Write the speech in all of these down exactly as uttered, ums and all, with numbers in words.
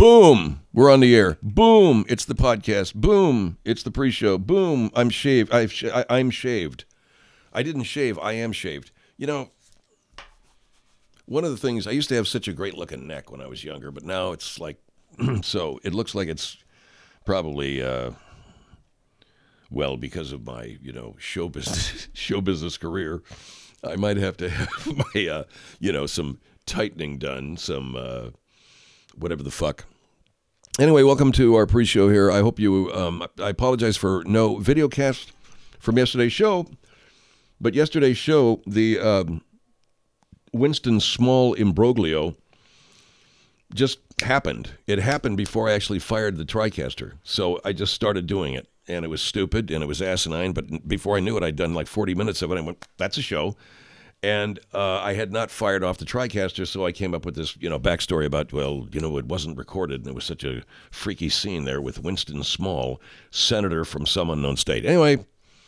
Boom, we're on the air. Boom, it's the podcast. Boom, it's the pre-show. Boom, I'm shaved. I've sh- I- I'm shaved. I didn't shave. I am shaved. You know, one of the things, I used to have such a great looking neck when I was younger, but now it's like, so it looks like it's probably, uh, well, because of my, you know, show business, show business career, I might have to have my, uh, you know, some tightening done, some, uh, whatever the fuck. Anyway, welcome to our pre-show here. I hope you, um, I apologize for no video cast from yesterday's show, but yesterday's show, the um, Winston Small imbroglio just happened. It happened before I actually fired the TriCaster, so I just started doing it, and it was stupid, and it was asinine, but before I knew it, I'd done like forty minutes of it. I went, that's a show. And uh, I had not fired off the TriCaster, so I came up with this, you know, backstory about, well, you know, it wasn't recorded, and it was such a freaky scene there with Winston Small, senator from some unknown state. Anyway,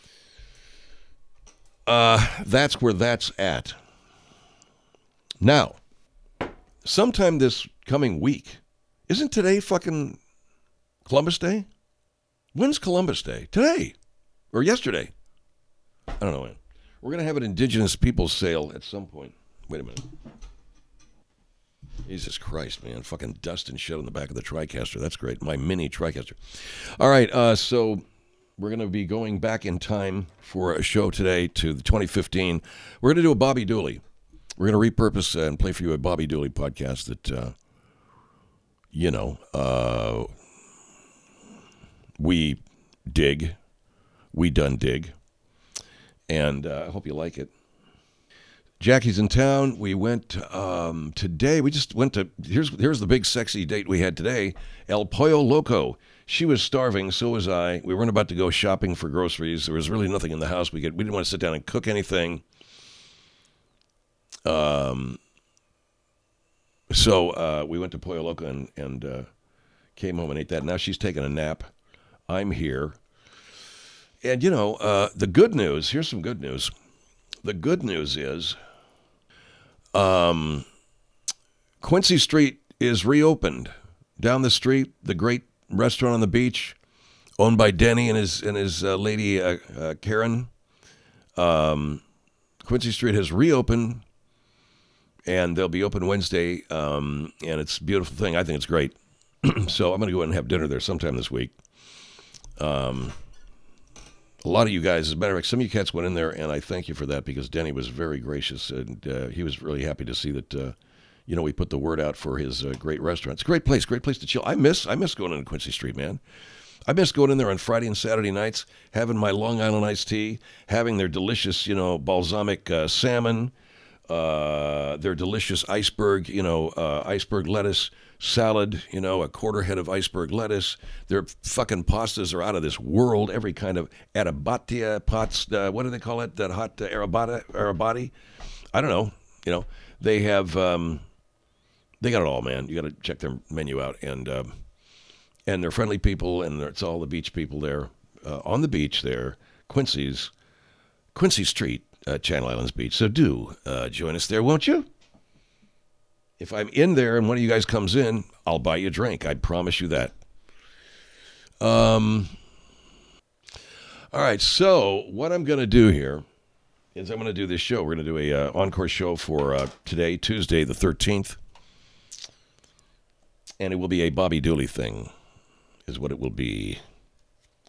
uh, that's where that's at. Now, sometime this coming week, isn't today fucking Columbus Day? When's Columbus Day? Today. Or yesterday. I don't know when. We're going to have an Indigenous Peoples sale at some point. Wait a minute. Jesus Christ, man. Fucking dust and shit on the back of the TriCaster. That's great. My mini TriCaster. All right, uh, so we're going to be going back in time for a show today to the twenty fifteen. We're going to do a Bobby Dooley. We're going to repurpose and play for you a Bobby Dooley podcast that, uh, you know, uh, we dig. We done dig. And uh, I hope you like it. Jackie's in town. We went um, today. We just went to, here's here's the big sexy date we had today, El Pollo Loco. She was starving, so was I. We weren't about to go shopping for groceries. There was really nothing in the house. We could, we didn't want to sit down and cook anything. Um. So uh, we went to Pollo Loco and, and uh, came home and ate that. Now she's taking a nap. I'm here. And, you know, uh, the good news, here's some good news. The good news is um, Quincy Street is reopened. Down the street, the great restaurant on the beach, owned by Denny and his and his uh, lady, uh, uh, Karen. Um, Quincy Street has reopened, and they'll be open Wednesday, um, and it's a beautiful thing. I think it's great. So I'm going to go ahead and have dinner there sometime this week. Um... A lot of you guys, as a matter of fact, some of you cats went in there, and I thank you for that because Denny was very gracious, and uh, he was really happy to see that, uh, you know, we put the word out for his uh, great restaurant. It's a great place, great place to chill. I miss I miss going into Quincy Street, man. I miss going in there on Friday and Saturday nights, having my Long Island iced tea, having their delicious, you know, balsamic uh, salmon, uh, their delicious iceberg, you know, uh, iceberg lettuce salad, you know, a quarter head of iceberg lettuce. Their fucking pastas are out of this world. Every kind of arabatia pots, uh, what do they call it? That hot uh, arabata, arabati? I don't know. You know, they have, um, they got it all, man. You got to check their menu out. And um, and they're friendly people, and it's all the beach people there. Uh, on the beach there, Quincy's, Quincy Street, uh, Channel Islands Beach. So do uh, join us there, won't you? If I'm in there and one of you guys comes in, I'll buy you a drink. I promise you that. Um. All right, so what I'm going to do here is I'm going to do this show. We're going to do a uh, encore show for uh, today, Tuesday the thirteenth. And it will be a Bobby Dooley thing, is what it will be.